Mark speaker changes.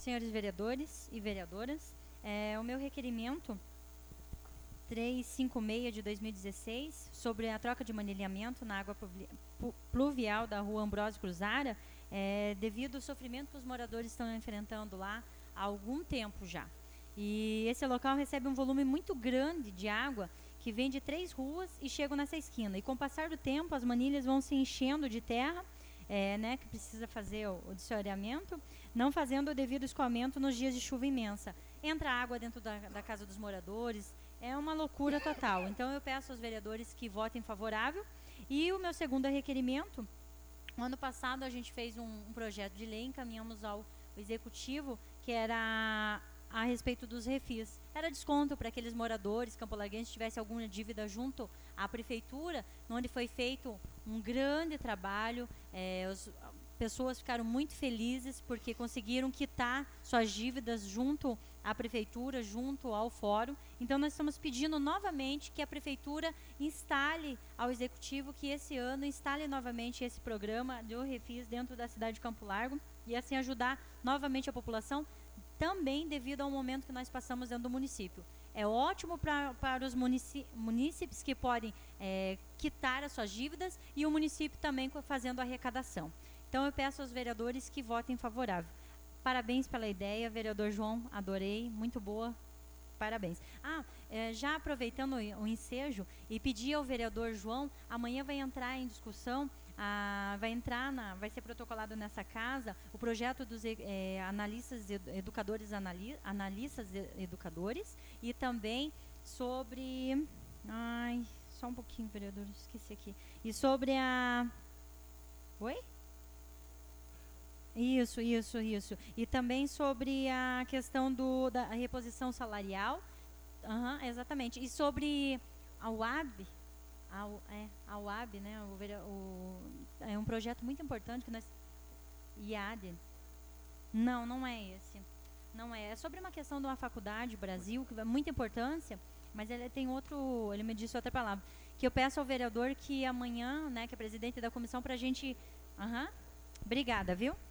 Speaker 1: senhores vereadores e vereadoras, o meu requerimento 356 de 2016 sobre a troca de manilhamento na água pluvial da rua Ambrósio Cruzara, devido ao sofrimento que os moradores estão enfrentando lá há algum tempo já. E esse local recebe um volume muito grande de água que vem de 3 ruas e chegam nessa esquina. E com o passar do tempo, as manilhas vão se enchendo de terra, que precisa fazer o dessoreamento, não fazendo o devido escoamento nos dias de chuva imensa. Entra água dentro da casa dos moradores, é uma loucura total. Então eu peço aos vereadores que votem favorável. E o meu segundo requerimento, no ano passado a gente fez um projeto de lei, encaminhamos ao executivo, que era a respeito dos refis. Era desconto para aqueles moradores campolarguenses que tivessem alguma dívida junto à prefeitura, onde foi feito um grande trabalho. As pessoas ficaram muito felizes porque conseguiram quitar suas dívidas junto à prefeitura, junto ao fórum. Então nós estamos pedindo novamente que a prefeitura instale ao executivo que esse ano instale novamente esse programa de refis dentro da cidade de Campo Largo e assim ajudar novamente a população, também devido ao momento que nós passamos dentro do município. É ótimo para os munícipes que podem quitar as suas dívidas e o município também fazendo a arrecadação. Então eu peço aos vereadores que votem favorável. Parabéns pela ideia, vereador João, adorei, muito boa, parabéns. Já aproveitando o ensejo e pedir ao vereador João, amanhã vai entrar em discussão, vai ser protocolado nessa casa o projeto dos analistas educadores e também sobre, só um pouquinho, vereador, esqueci aqui, e sobre oi? Isso. E também sobre a questão da reposição salarial. Exatamente. E sobre a UAB, a UAB, né? É um projeto muito importante que nós... IAD. Não é esse. Não é. É sobre uma questão de uma faculdade, Brasil, que é muita importância, mas ele me disse outra palavra. Que eu peço ao vereador que amanhã, né, que é presidente da comissão, para a gente... Obrigada, viu?